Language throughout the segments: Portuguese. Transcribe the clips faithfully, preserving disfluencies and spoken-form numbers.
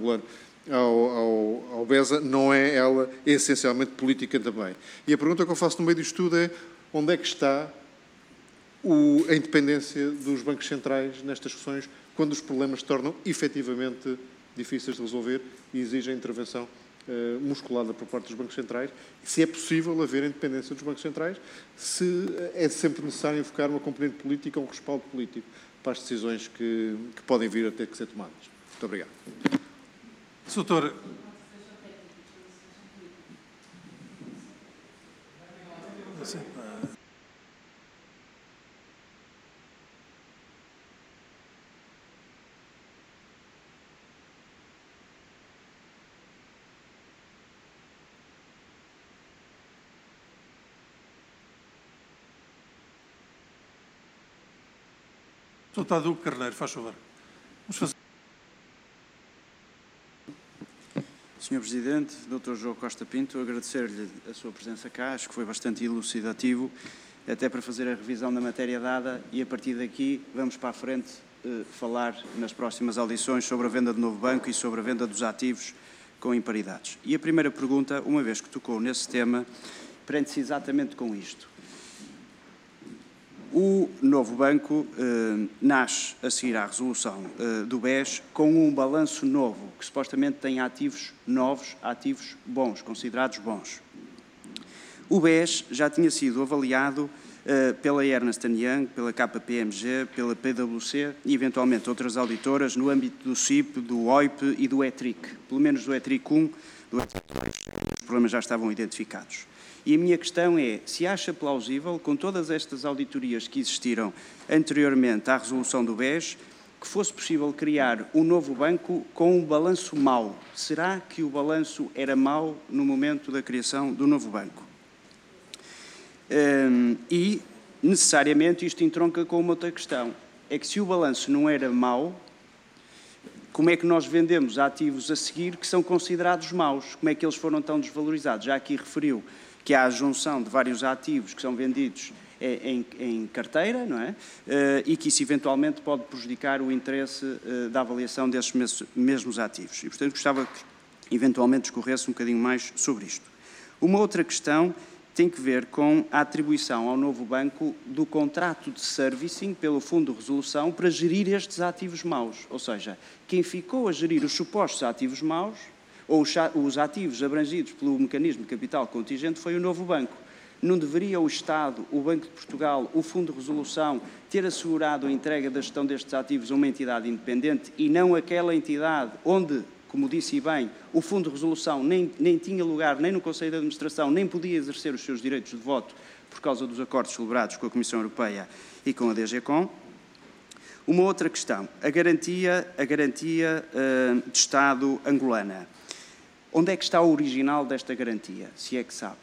angolano ao, ao, ao BESA, não é ela essencialmente política também. E a pergunta que eu faço no meio disto tudo é onde é que está o, a independência dos bancos centrais nestas questões quando os problemas se tornam efetivamente difíceis de resolver e exigem intervenção uh, musculada por parte dos bancos centrais, se é possível haver a independência dos bancos centrais, se é sempre necessário enfocar uma componente política ou um respaldo político para as decisões que, que podem vir a ter que ser tomadas. Muito obrigado. Doutor. Sim. Deputado Hugo Carneiro, faz favor. Vamos fazer. senhor Presidente, doutor João Costa Pinto, agradecer-lhe a sua presença cá, acho que foi bastante elucidativo, até para fazer a revisão da matéria dada e a partir daqui vamos para a frente eh, falar nas próximas audições sobre a venda do novo banco e sobre a venda dos ativos com imparidades. E a primeira pergunta, uma vez que tocou nesse tema, prende-se exatamente com isto. O novo banco eh, nasce a seguir à resolução eh, do B E S com um balanço novo, que supostamente tem ativos novos, ativos bons, considerados bons. O B E S já tinha sido avaliado eh, pela Ernst and Young, pela K P M G, pela P W C e eventualmente outras auditoras no âmbito do C I P, do O I P e do E T R I C. Pelo menos do E T R I C um, do E T R I C dois, os problemas já estavam identificados. E a minha questão é, se acha plausível, com todas estas auditorias que existiram anteriormente à resolução do B E S, que fosse possível criar um novo banco com um balanço mau? Será que o balanço era mau no momento da criação do novo banco? Um, e, necessariamente, isto entronca com uma outra questão. É que se o balanço não era mau, como é que nós vendemos ativos a seguir que são considerados maus? Como é que eles foram tão desvalorizados? Já aqui referiu que há a junção de vários ativos que são vendidos em, em carteira, não é? E que isso eventualmente pode prejudicar o interesse da avaliação desses mesmos ativos. E, portanto, gostava que eventualmente discorresse um bocadinho mais sobre isto. Uma outra questão tem que ver com a atribuição ao novo banco do contrato de servicing pelo Fundo de Resolução para gerir estes ativos maus. Ou seja, quem ficou a gerir os supostos ativos maus ou os ativos abrangidos pelo mecanismo de capital contingente foi o novo banco. Não deveria o Estado, o Banco de Portugal, o Fundo de Resolução ter assegurado a entrega da gestão destes ativos a uma entidade independente e não aquela entidade onde, como disse bem, o Fundo de Resolução nem, nem tinha lugar nem no Conselho de Administração, nem podia exercer os seus direitos de voto por causa dos acordos celebrados com a Comissão Europeia e com a D G C O M? Uma outra questão, a garantia, a garantia uh, de Estado angolana. Onde é que está o original desta garantia, se é que sabe?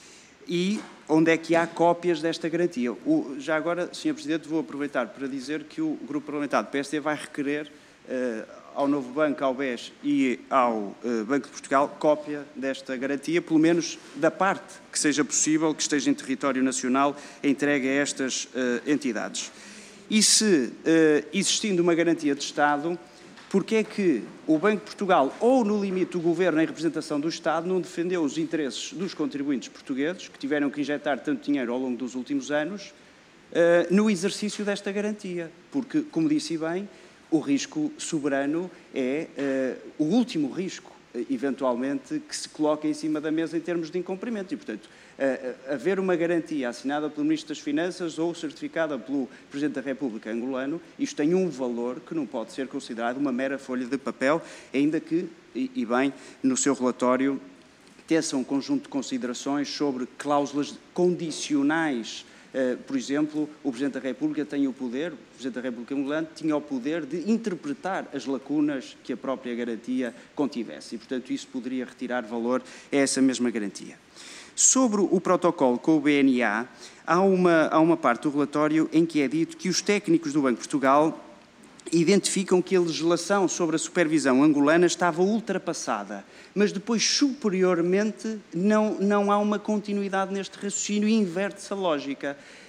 E onde é que há cópias desta garantia? O, já agora, senhor Presidente, vou aproveitar para dizer que o Grupo Parlamentar do P S D vai requerer uh, ao novo banco, ao B E S e ao uh, Banco de Portugal, cópia desta garantia, pelo menos da parte que seja possível, que esteja em território nacional, entregue a estas uh, entidades. E se, uh, existindo uma garantia de Estado, porque é que o Banco de Portugal, ou no limite o Governo em representação do Estado, não defendeu os interesses dos contribuintes portugueses, que tiveram que injetar tanto dinheiro ao longo dos últimos anos, uh, no exercício desta garantia? Porque, como disse bem, o risco soberano é uh, o último risco, uh, eventualmente, que se coloca em cima da mesa em termos de incumprimento. E, portanto, uh, haver uma garantia assinada pelo Ministro das Finanças ou certificada pelo Presidente da República angolano, isto tem um valor que não pode ser considerado uma mera folha de papel, ainda que, e, e bem, no seu relatório, teça um conjunto de considerações sobre cláusulas condicionais. Uh, por exemplo, o Presidente da República tem o poder, o Presidente da República angolana tinha o poder de interpretar as lacunas que a própria garantia contivesse e, portanto, isso poderia retirar valor a essa mesma garantia. Sobre o protocolo com o B N A, há uma, há uma parte do relatório em que é dito que os técnicos do Banco de Portugal identificam que a legislação sobre a supervisão angolana estava ultrapassada, mas depois, superiormente, não, não há uma continuidade neste raciocínio e inverte-se a lógica.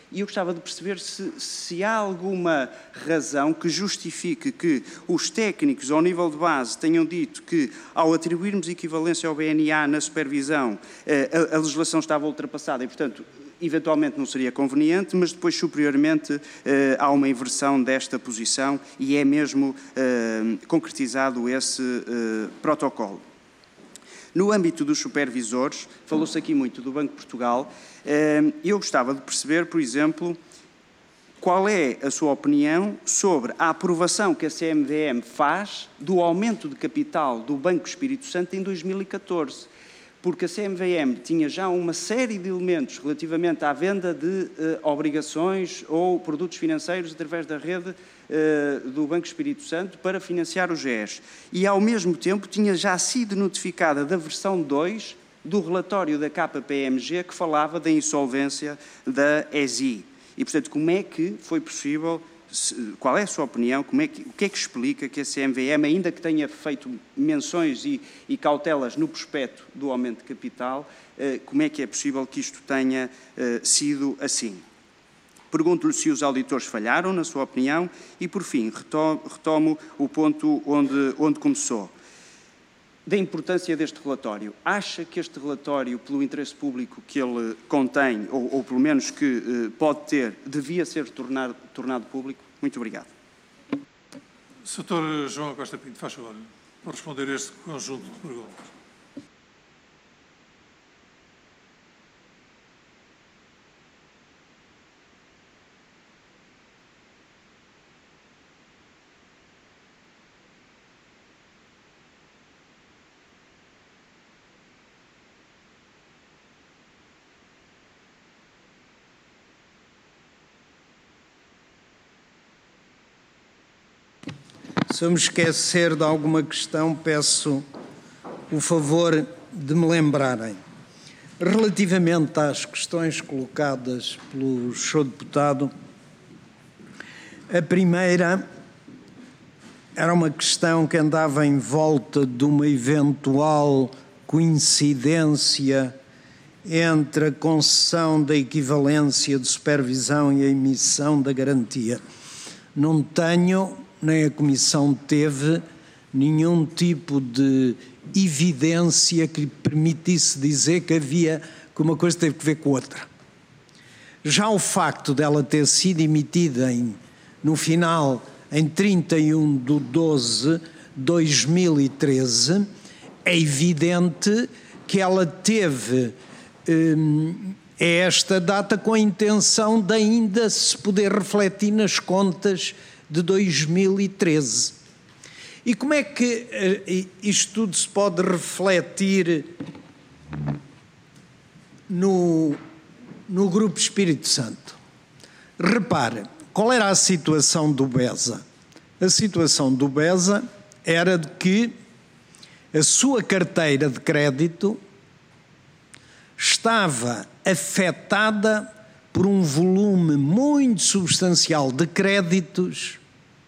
E eu gostava de perceber se, se há alguma razão que justifique que os técnicos ao nível de base tenham dito que, ao atribuirmos equivalência ao B N A na supervisão, a, a legislação estava ultrapassada e, portanto, eventualmente não seria conveniente, mas depois, superiormente, há uma inversão desta posição e é mesmo concretizado esse protocolo. No âmbito dos supervisores, falou-se aqui muito do Banco de Portugal, eu gostava de perceber, por exemplo, qual é a sua opinião sobre a aprovação que a C M V M faz do aumento de capital do Banco Espírito Santo em dois mil e catorze. Porque a C M V M tinha já uma série de elementos relativamente à venda de eh, obrigações ou produtos financeiros através da rede eh, do Banco Espírito Santo para financiar o G E S. E, ao mesmo tempo, tinha já sido notificada da versão dois do relatório da K P M G que falava da insolvência da E S I. E, portanto, como é que foi possível... Qual é a sua opinião? Como é que, o que é que explica que a C M V M, ainda que tenha feito menções e, e cautelas no prospecto do aumento de capital, eh, como é que é possível que isto tenha eh, sido assim? Pergunto-lhe se os auditores falharam, na sua opinião, e, por fim, retomo, retomo o ponto onde, onde começou. Da importância deste relatório. Acha que este relatório, pelo interesse público que ele contém, ou, ou pelo menos que eh, pode ter, devia ser tornado, tornado público? Muito obrigado. doutor João Costa Pinto, faz favor, por responder a este conjunto de perguntas. Se eu me esquecer de alguma questão, peço o favor de me lembrarem. Relativamente às questões colocadas pelo senhor deputado, a primeira era uma questão que andava em volta de uma eventual coincidência entre a concessão da equivalência de supervisão e a emissão da garantia. Não tenho... nem a Comissão teve nenhum tipo de evidência que lhe permitisse dizer que havia, que uma coisa teve que ver com outra. Já o facto dela ter sido emitida em, no final, em trinta e um de doze de dois mil e treze, é evidente que ela teve hum, esta data com a intenção de ainda se poder refletir nas contas de dois mil e treze. E como é que uh, isto tudo se pode refletir no, no Grupo Espírito Santo? Repare, qual era a situação do BESA? A situação do BESA era de que a sua carteira de crédito estava afetada por um volume muito substancial de créditos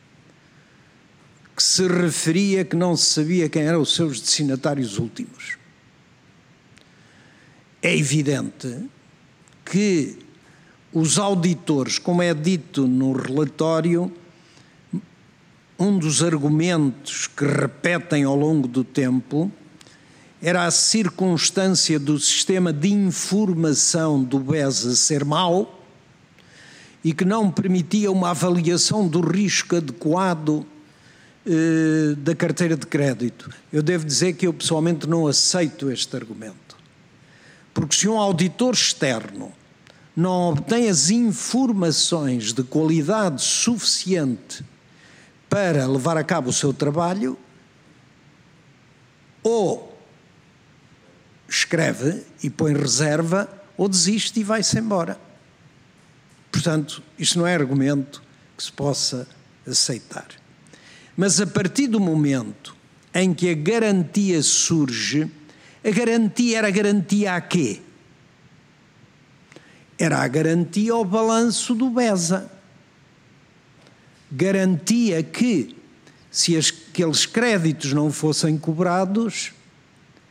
que se referia que não se sabia quem eram os seus destinatários últimos. É evidente que os auditores, como é dito no relatório, um dos argumentos que repetem ao longo do tempo era a circunstância do sistema de informação do BESA ser mau e que não permitia uma avaliação do risco adequado eh, da carteira de crédito. Eu devo dizer que eu pessoalmente não aceito este argumento. Porque se um auditor externo não obtém as informações de qualidade suficiente para levar a cabo o seu trabalho, ou escreve e põe reserva, ou desiste e vai-se embora. Portanto, isto não é argumento que se possa aceitar. Mas a partir do momento em que a garantia surge, a garantia era a garantia a quê? Era a garantia ao balanço do BESA. Garantia que, se aqueles créditos não fossem cobrados,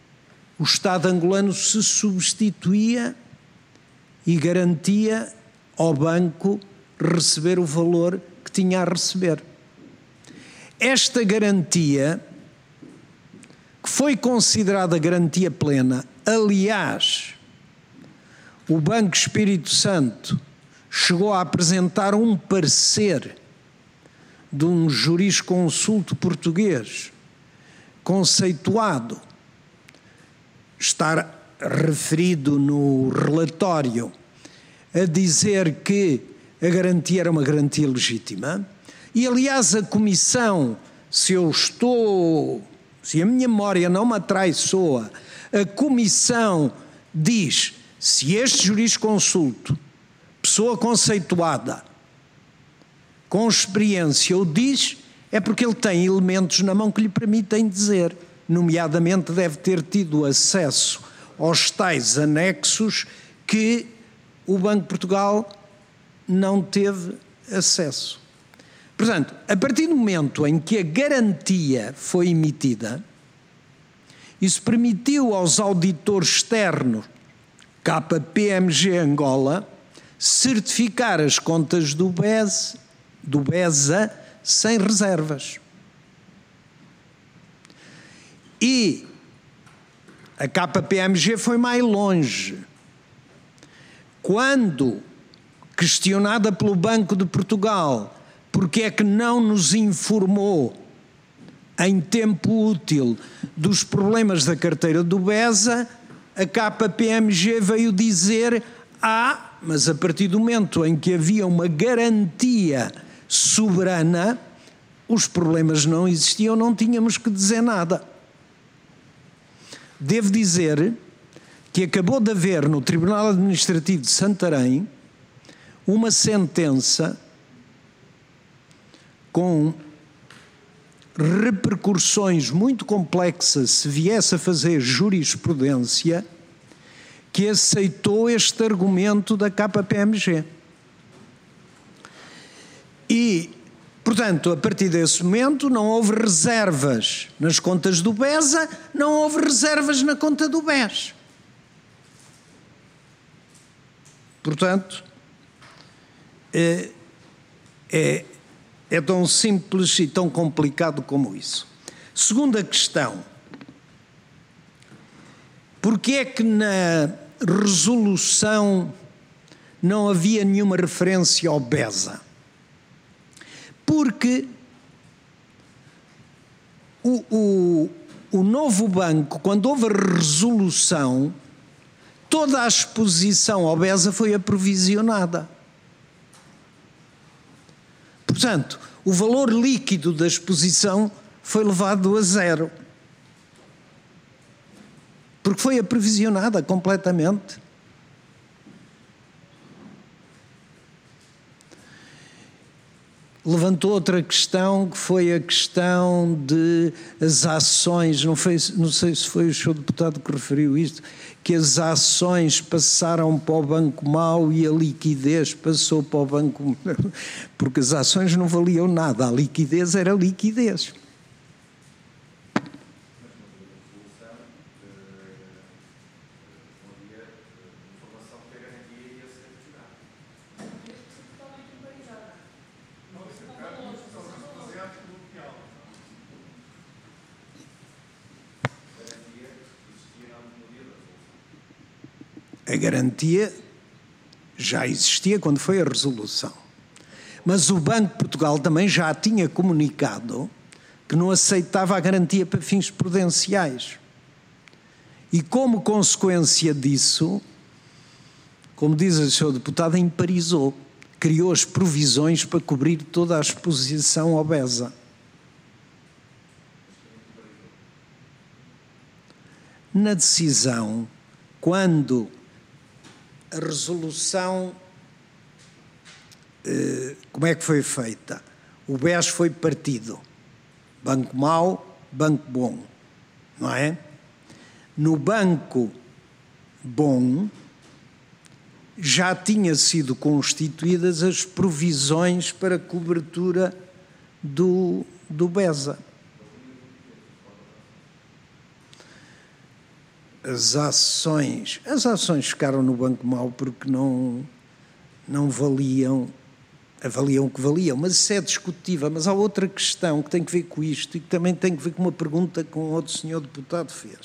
o Estado angolano se substituía e garantia ao banco receber o valor que tinha a receber. Esta garantia, que foi considerada garantia plena, aliás, o Banco Espírito Santo chegou a apresentar um parecer de um jurisconsulto português conceituado, estar referido no relatório, a dizer que a garantia era uma garantia legítima. E, aliás, a Comissão, se eu estou, se a minha memória não me atraiçoa, a Comissão diz, se este jurisconsulto, pessoa conceituada, com experiência, o diz, é porque ele tem elementos na mão que lhe permitem dizer. Nomeadamente, deve ter tido acesso aos tais anexos que o Banco de Portugal não teve acesso. Portanto, a partir do momento em que a garantia foi emitida, isso permitiu aos auditores externos, K P M G Angola, certificar as contas do B E S, do B E S A sem reservas. E a K P M G foi mais longe. Quando questionada pelo Banco de Portugal porque é que não nos informou em tempo útil dos problemas da carteira do B E S A, a K P M G veio dizer: ah, mas a partir do momento em que havia uma garantia soberana, os problemas não existiam, não tínhamos que dizer nada. Devo dizer que acabou de haver no Tribunal Administrativo de Santarém uma sentença com repercussões muito complexas se viesse a fazer jurisprudência, que aceitou este argumento da K P M G. E, portanto, a partir desse momento não houve reservas nas contas do B E S A, não houve reservas na conta do B E S. Portanto, é, é, é tão simples e tão complicado como isso. Segunda questão. Porquê é que na resolução não havia nenhuma referência ao B E S A? Porque o, o, o novo banco, quando houve a resolução, toda a exposição ao B E S A foi aprovisionada. Portanto, o valor líquido da exposição foi levado a zero. Porque foi aprovisionada completamente. Levantou outra questão, que foi a questão de as ações, não, foi, não sei se foi o senhor deputado que referiu isto, que as ações passaram para o Banco Mau e a liquidez passou para o Banco... Porque as ações não valiam nada, a liquidez era liquidez. A garantia já existia quando foi a resolução. Mas o Banco de Portugal também já tinha comunicado que não aceitava a garantia para fins prudenciais. E como consequência disso, como diz o senhor deputado, emparizou, criou as provisões para cobrir toda a exposição ao B E S A. Na decisão, quando a resolução, eh, como é que foi feita? O B E S foi partido. Banco mau, banco bom. Não é? No banco bom, já tinha sido constituídas as provisões para cobertura do, do B E S A. As ações, as ações ficaram no Banco Mau porque não, não valiam, avaliam o que valiam, mas isso é discutível. Mas há outra questão que tem que ver com isto e que também tem que ver com uma pergunta que um outro senhor deputado fez.